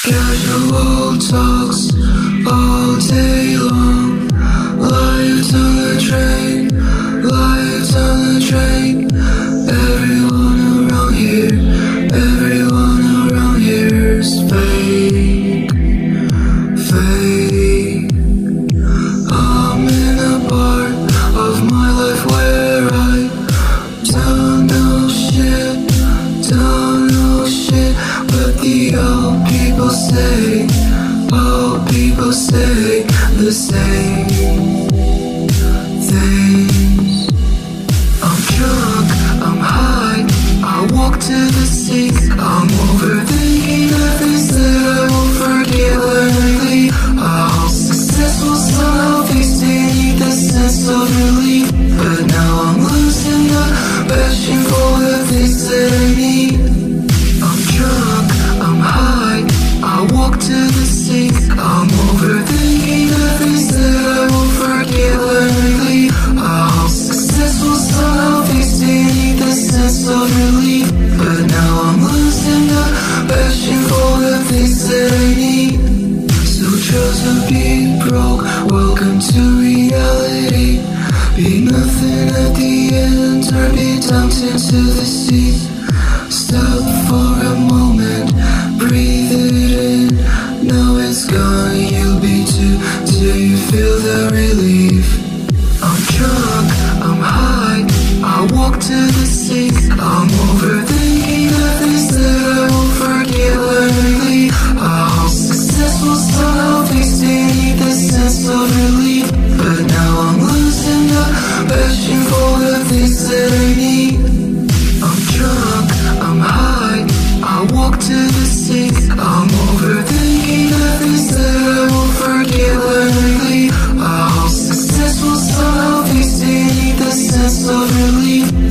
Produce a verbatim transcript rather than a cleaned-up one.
Casual talks all day long. Lives on the train, lives on the train. Everyone around here, everyone around here is fake, fake. I'm in a part of my life where I don't know shit, don't know shit. But the old people say, old people say the same things. I'm drunk, I'm high, I walk to the sea. I'm overthinking the things that I won't forget when I leave. I hope successful somehow things need the sense of relief. But now I'm losing the passion for the things that I need. I'm drunk, I'm high, I walk to the sea. I'm overthinking the things that I won't forget when I leave. I hope successful somehow things need the sense of relief. But now I'm losing the passion for the things that I need. So chose to be broke, welcome to reality. Be nothing at the end, or be dumped into the sea. Stop for a moment, breathe it in. Now it's gone, you'll be too, till you feel the relief. I'm drunk, I'm high, I walk to the sea. I'm overthinking the things that I won't forget when I leave. I hope successful somehow things need the sense of relief. But now I'm losing the passion for the things that I need. I'm drunk, I'm high, I walk to the sea. I'm overthinking the things that I won't forget when I leave. I hope successful somehow things need the sense of relief.